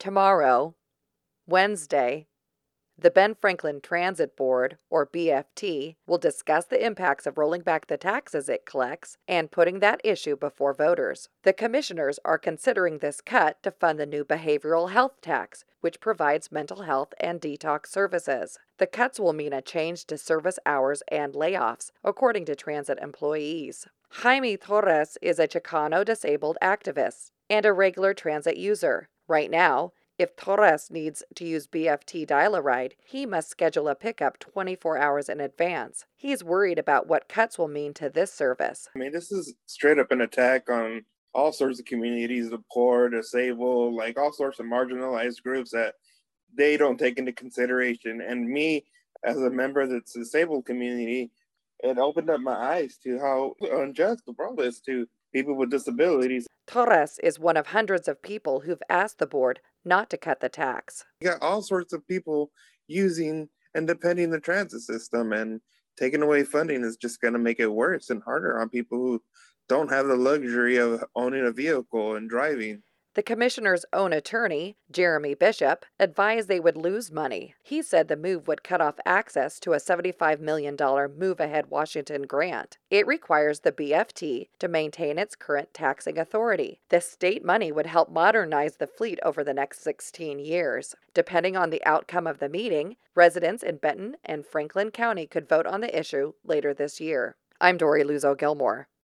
Tomorrow, Wednesday, the Ben Franklin Transit Board, or BFT, will discuss the impacts of rolling back the taxes it collects and putting that issue before voters. The commissioners are considering this cut to fund the new behavioral health tax, which provides mental health and detox services. The cuts will mean a change to service hours and layoffs, according to transit employees. Jaime Torres is a Chicano disabled activist and a regular transit user. Right now, if Torres needs to use BFT Dial-A-Ride, he must schedule a pickup 24 hours in advance. He's worried about what cuts will mean to this service. I mean, this is straight up an attack on all sorts of communities, the poor, disabled, like all sorts of marginalized groups that they don't take into consideration. And me, as a member of the disabled community, it opened up my eyes to how unjust the world is to people with disabilities. Torres is one of hundreds of people who've asked the board not to cut the tax. You got all sorts of people using and depending the transit system, and taking away funding is just going to make it worse and harder on people who don't have the luxury of owning a vehicle and driving. The commissioner's own attorney, Jeremy Bishop, advised they would lose money. He said the move would cut off access to a $75 million Move Ahead Washington grant. It requires the BFT to maintain its current taxing authority. The state money would help modernize the fleet over the next 16 years. Depending on the outcome of the meeting, residents in Benton and Franklin County could vote on the issue later this year. I'm Dory Luzo Gilmore.